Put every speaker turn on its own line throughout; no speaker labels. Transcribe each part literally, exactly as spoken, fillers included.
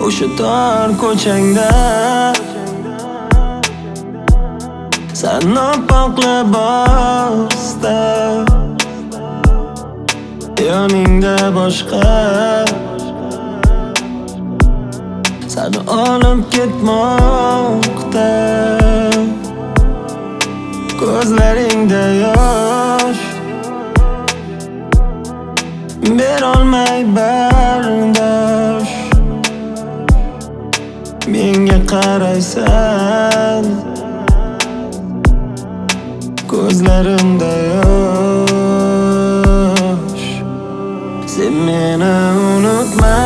o'sha tor ko'changda sen oppoq libosda yoningda boshqa seni olib ketmoqda. Ko'zlaringda yosh berolmay bardosh, menga qaraysan ko'zlarimda yosh. Sen meni unutma,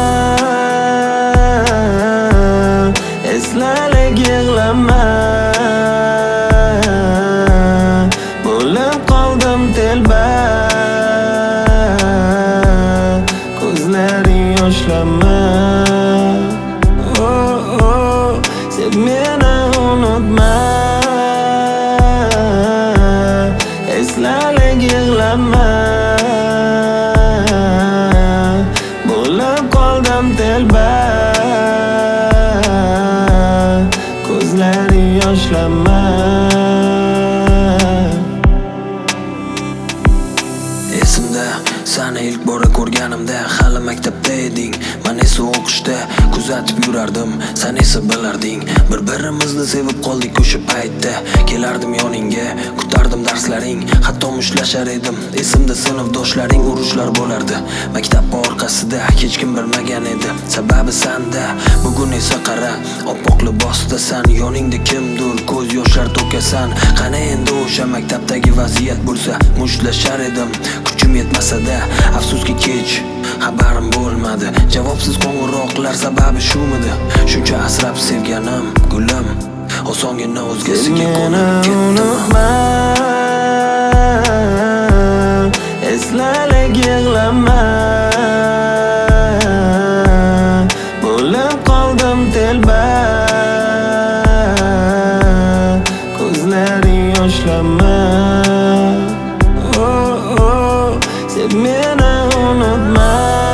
eslalik yig'lama, bo'lib qoldim telba, ko'zlaring yoshlama. Oh, oh, sen meni unutma, eslalik yig'lama, bo'lib qoldim telba, ko'zlaring yoshlama. Esimda seni ilk bora ko'rganimda hali maktabda eding, men esa o'qishda kuzatib yurardim, sen esa bilarding. Bir-birimizni sevib qoldik o'sha paytda, kelardim yoningga, kutardim darslaring, hatto mushlashar edim. Esimda sinfdoshlaring urushlar bo'lardi, maktab orqasida hech kim bilmagan edi sababi senda. Bugun esa qara, oppoq libosda sen yoningda kimdir ko'z yoshlar to'kasan. Qani endi o'sha maktabdagi vaziyat bo'lsa, mushlashar edim, kuchim yetmasa-da, afsuski kech xabarim bo'lmadi. Javobsiz qo'ng'iroqlar sababi shumidi? Shuncha asrab sevganim gulim osongina o'zgasiga qo'nib ketdimi? Eslalik yig'lama, bo'lib qoldim telba, ko'zlaring yoshlama. Oh, oh, sen meni unutma,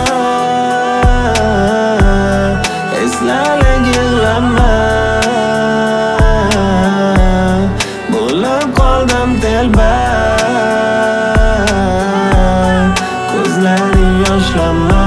eslalik yig'lama, bo'lib qoldim telba, ko'zlaring yoshlama.